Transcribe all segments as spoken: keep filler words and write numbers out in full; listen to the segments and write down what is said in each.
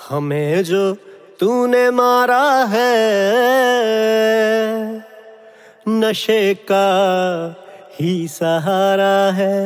हमें जो तूने मारा है नशे का ही सहारा है।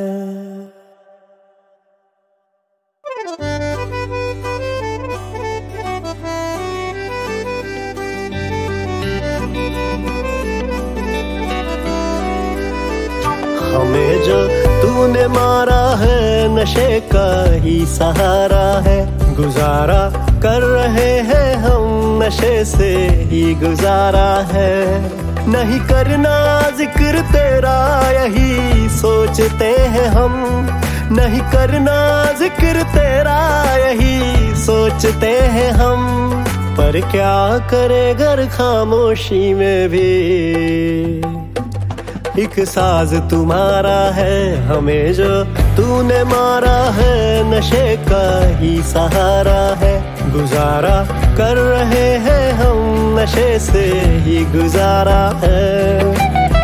हमें जो तूने मारा है नशे का ही सहारा है। गुजारा कर रहे हैं हम नशे से ही गुजारा है। नहीं करना जिक्र तेरा यही सोचते हैं हम। नहीं करना जिक्र तेरा यही सोचते हैं हम। पर क्या करे घर खामोशी में भी एक साज तुम्हारा है। हमें जो तूने मारा है नशे का ही सहारा है। गुजारा कर रहे हैं हम नशे से ही गुजारा है।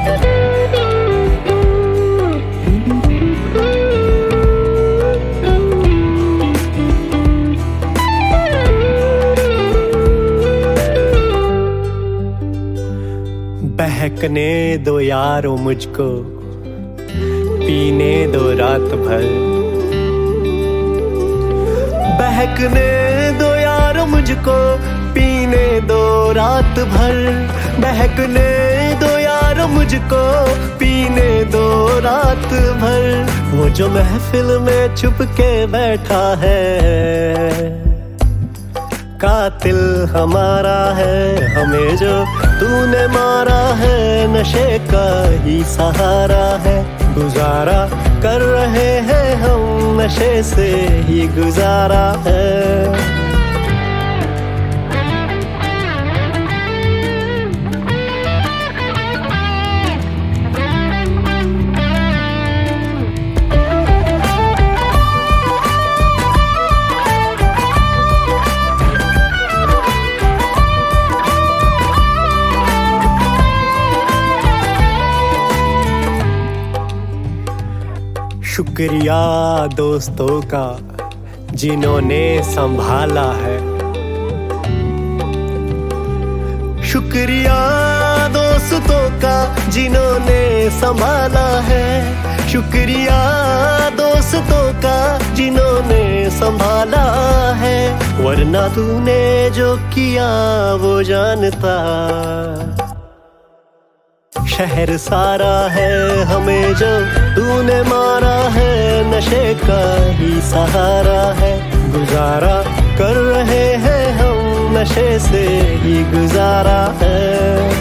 बहकने दो यारो मुझको पीने दो रात भर। बहकने दो यारो मुझको पीने दो रात भर। बहकने दो यारो मुझको पीने दो रात भर। वो जो महफिल में छुप के बैठा है कातिल हमारा है। हमें जो तूने मारा है नशे का ही सहारा है। गुजारा कर रहे हैं हम नशे से ही गुजारा है। शुक्रिया दोस्तों का जिन्होंने संभाला है। शुक्रिया दोस्तों का जिन्होंने संभाला है। शुक्रिया दोस्तों का जिन्होंने संभाला है। वरना तूने जो किया वो जानता शहर सारा है। हमें जो तूने मारा है नशे का ही सहारा है। गुजारा कर रहे हैं हम नशे से ही गुजारा है।